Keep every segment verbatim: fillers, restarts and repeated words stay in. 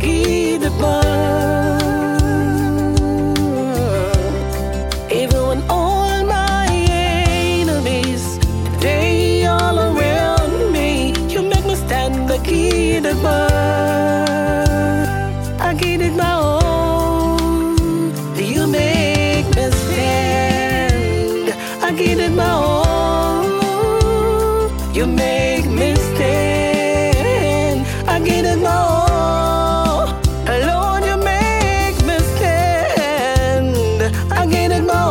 give it back. Even when all my enemies, they all around me, you make me stand, I give it back. I give it my all. You make me stand, I give it my all. You make me stand, I give it my all. Lord, you make me stand, I give it my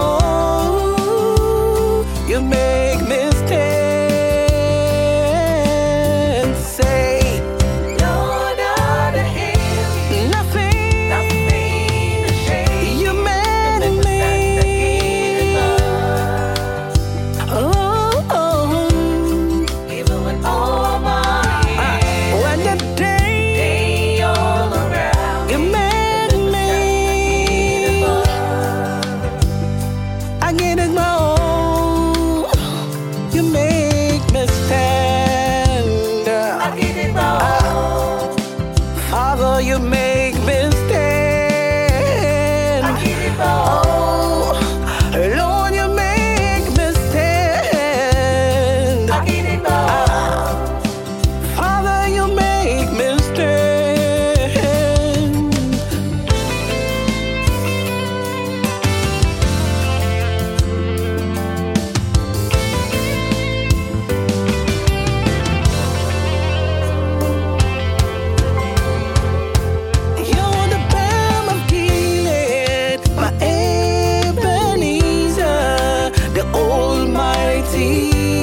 all. You make me stand. Say, Lord, out of him, nothing, nothing to shame. You made me. Oh, oh. Even when all my when the day, day all around, you made me. I get it my all. You make me stand. I get it my all. Father, you make me stand. I get it my all. Lord, you make me stand. I get it my all. Father, you make me stand. You're the balm of Gilead, my Ebenezer, the Almighty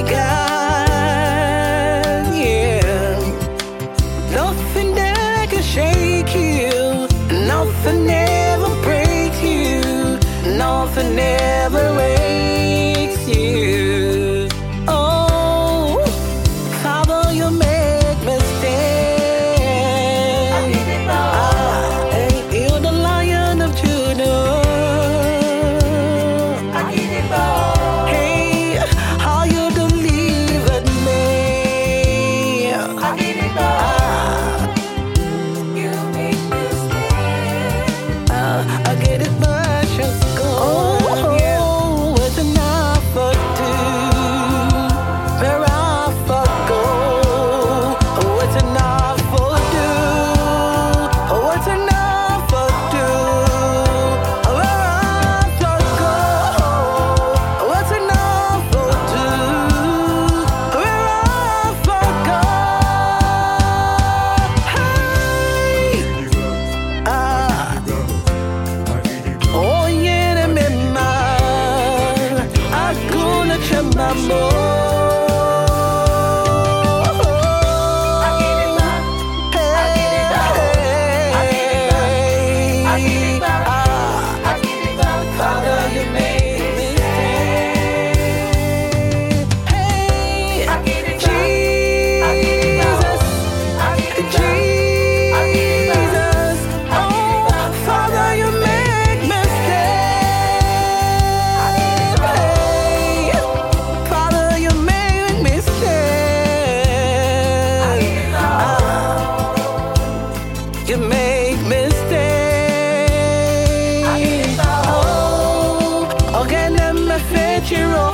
God. Yeah, nothing that can shake you, nothing ever breaks you, nothing ever breaks you. Oh, Father, you make me stand. Ah, hey, you're the Lion of Judah. Hey, how you delivered me. Ah, you make me stand. Ah, I get it much as gold. Oh, it's enough for two. Where I for go. Oh, it's enough for two. Oh, it's enough for two. Where I for go. Oh, it's enough for two. Where I for go. Hey. Ah. Oh, yeah, remember, I'm gonna change my mind. Father, you made me stand. Hey, Jesus, Jesus, oh, Father, you make me stand. Hey, Father, you make me stand. Ah, you make me stand. Oh, okay, let me fetch you all.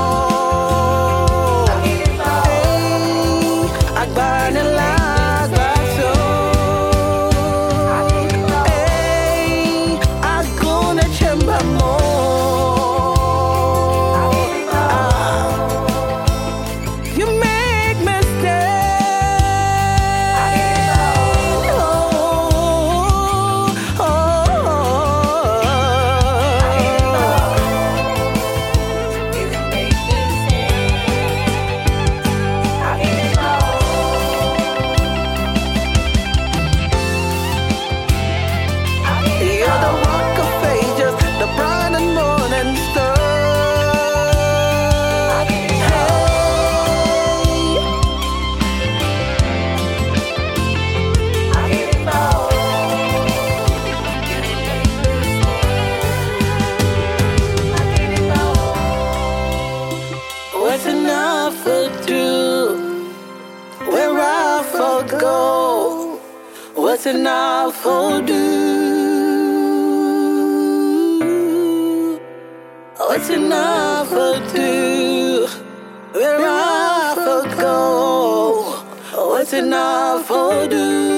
Hey, I burn it like my soul. Hey, I'm gonna change my mind. Ah, you make me stand. Oh, oh, oh. You're the rock of ages, the bright and morning star. Hey, what's enough for two? Where I for go? What's What's enough for do? What's enough for do? Where I for go? What's enough for do?